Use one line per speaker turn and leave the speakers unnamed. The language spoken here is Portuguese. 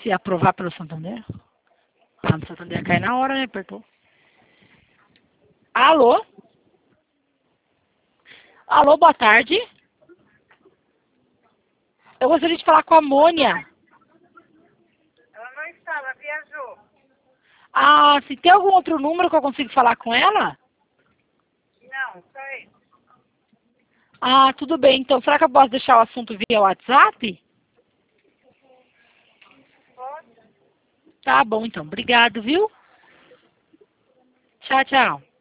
Se aprovar pelo Santander. Ah, no Santander cai na hora, né? Apertou. Alô? Alô, boa tarde. Eu gostaria de falar com a Mônia.
Ela não está, ela viajou.
Ah, se tem algum outro número que eu consigo falar com ela?
Não, só isso.
Ah, tudo bem. Então, será que eu posso deixar o assunto via WhatsApp?
Pode?
Tá bom, então. Obrigado, viu? Tchau, tchau.